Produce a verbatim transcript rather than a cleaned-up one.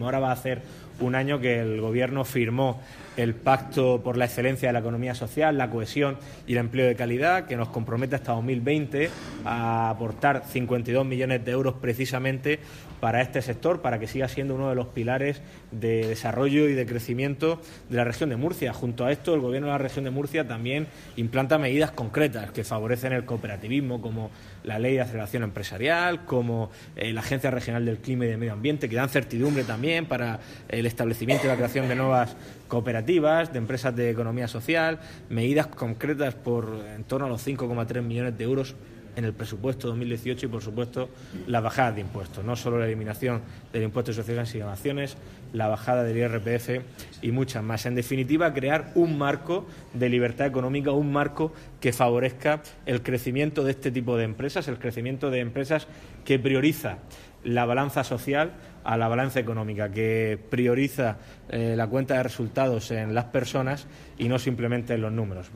Ahora va a hacer un año que el Gobierno firmó el Pacto por la Excelencia de la Economía Social, la Cohesión y el Empleo de Calidad, que nos compromete hasta dos mil veinte a aportar cincuenta y dos millones de euros precisamente para este sector, para que siga siendo uno de los pilares de desarrollo y de crecimiento de la región de Murcia. Junto a esto, el Gobierno de la región de Murcia también implanta medidas concretas que favorecen el cooperativismo, como la Ley de Aceleración Empresarial, como eh, la Agencia Regional del Clima y del Medio Ambiente, que dan certidumbre también para el establecimiento y la creación de nuevas cooperativas, de empresas de economía social, medidas concretas por en torno a los cinco coma tres millones de euros en el presupuesto dos mil dieciocho y, por supuesto, las bajadas de impuestos, no solo la eliminación del impuesto de sociedades y donaciones, la bajada del I R P F y muchas más. En definitiva, crear un marco de libertad económica, un marco que favorezca el crecimiento de este tipo de empresas, el crecimiento de empresas que prioriza la balanza social a la balanza económica, que prioriza eh, la cuenta de resultados en las personas y no simplemente en los números.